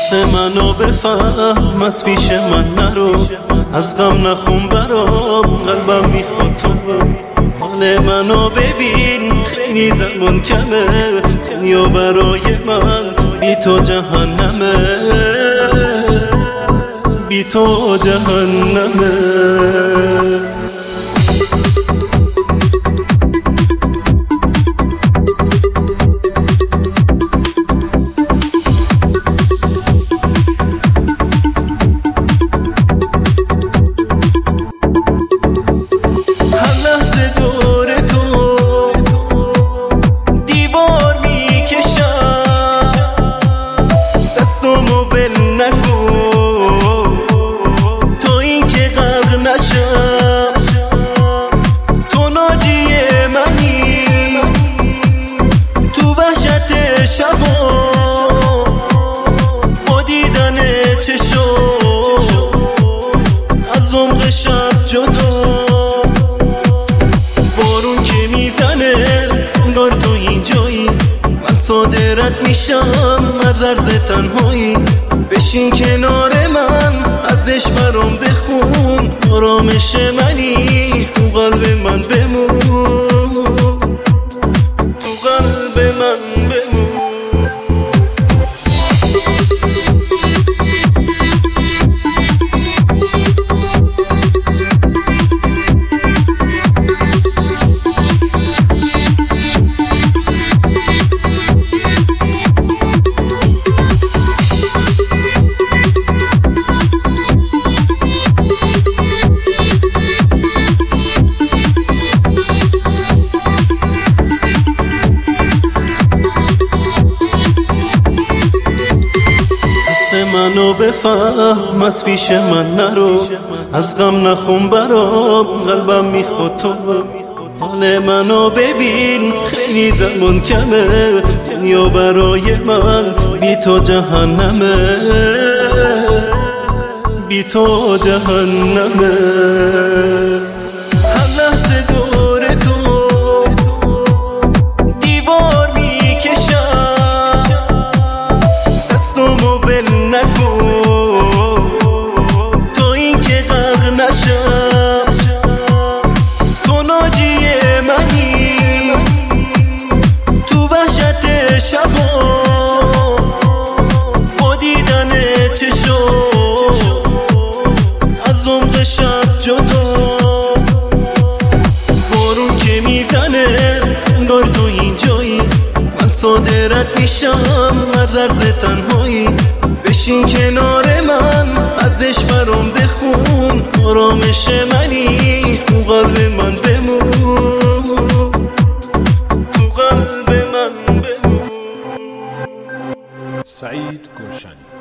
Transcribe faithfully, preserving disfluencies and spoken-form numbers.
دست منو بفهم، از پیش من نرو، از غم نخون برام، قلبم میخواد تو. حال منو ببین، خیلی زمان کمه، دنیا برای من بی تو جهنمه، بی تو جهنمه. با دیدن چشو از عمق شب جدا، بارون که میزنه انگار تو اینجایی، من صادرت میشم از عرض تنهایی. بشین کنار من، ازش برام بخون، آرامش منی، تو قلب من بمون، تو قلب من بمون. منو بفهم، از پیش من نرو، از غم نخون برام، قلبم میخواد تو. حال منو ببین، خیلی زمان کمه، دنیا برای من بی تو جهنمه، بی تو جهنمه. هر لحظه دور تو دیوار میکشم، دستمو ول نکن تا این که غرق نشم. تو ناجی منی، تو وحشت شبا، با دیدن چشو از عمق شب جدا، بارون که میزنه انگار تو اینجایی، من صادرت میشم از عرض تنهایی. بشین کنار من، ازش برام بخون، آرامش منی، تو قلب من بمون، تو قلب من بمون. سعید گلشنی.